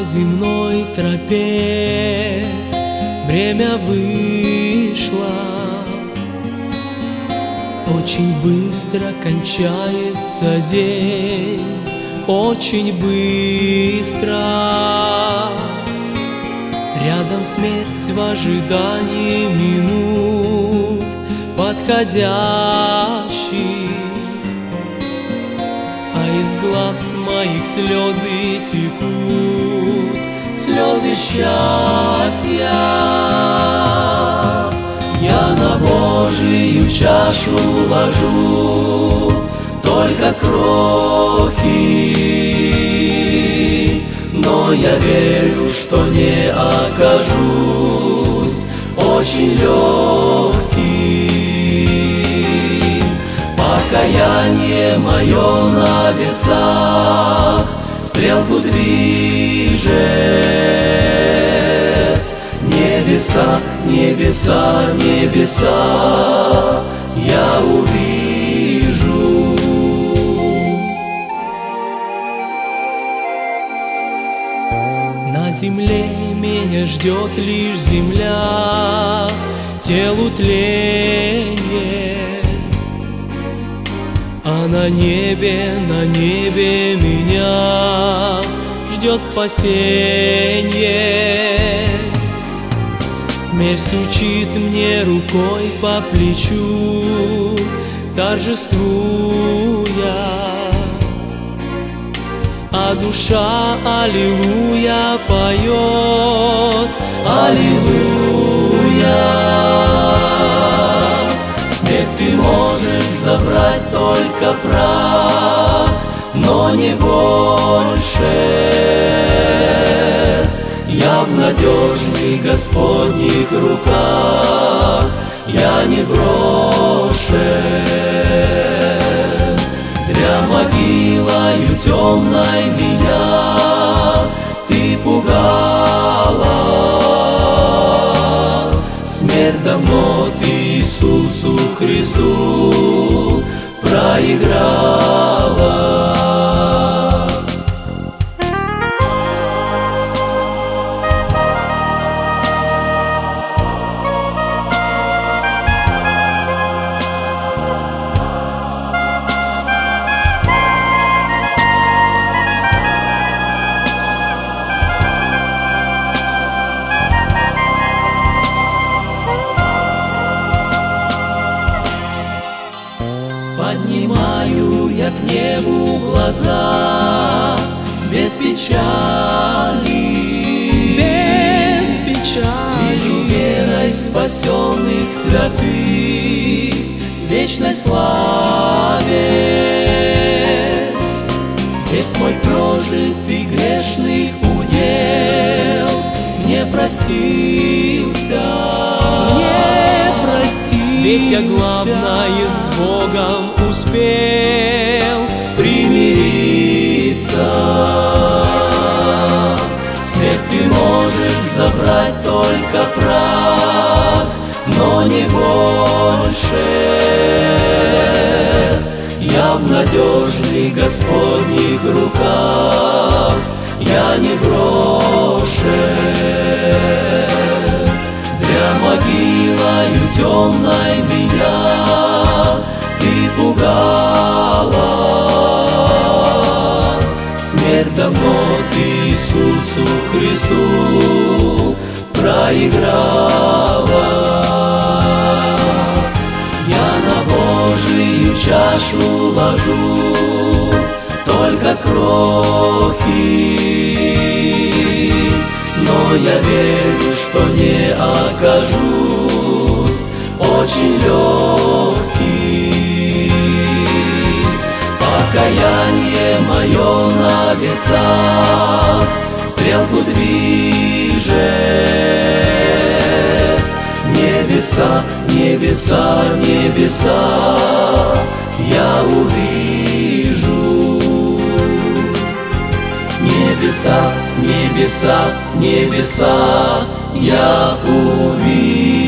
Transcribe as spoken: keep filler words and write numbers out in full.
земной тропе время вышло, очень быстро кончается день, очень быстро. Рядом смерть в ожидании минут подходящих, а из глаз моих слезы текут, слезы счастья. Я на Божию чашу ложу только крохи, но я верю, что не окажусь очень легким. Покаяние мое на весах стрелку движет. Небеса, небеса, небеса я увижу. На земле меня ждет лишь земля, телу тление, а на небе, на небе меня ждет спасение. Смерть стучит мне рукой по плечу, торжествуя, а душа аллилуйя поет, аллилуйя. Смерть, ты можешь забрать только прах, но не больше. Я в надежных Господних руках, я не брошен. Зря могилою темной меня ты пугала. Смерть, давно ты Иисусу Христу проиграла. Поднимаю я к небу глаза без печали, без печали. Вижу верой спасенных святых в вечной славе. Весь мой прожитый грешных удел мне простился, мне простился. Ведь я, главное, с Богом успел примириться. Смерть, ты можешь забрать только прах, но не больше. Я в надежных Господних руках, я не брошен. Зря могилою темной меня ты пугала. Смерть, давно ты Иисусу Христу проиграла. Я на Божию чашу ложу только крохи, но я верю, что не окажусь очень легким. Покаяние мое на весах стрелку движет. Небеса, небеса, небеса я увижу. Небеса, небеса, небеса я увижу.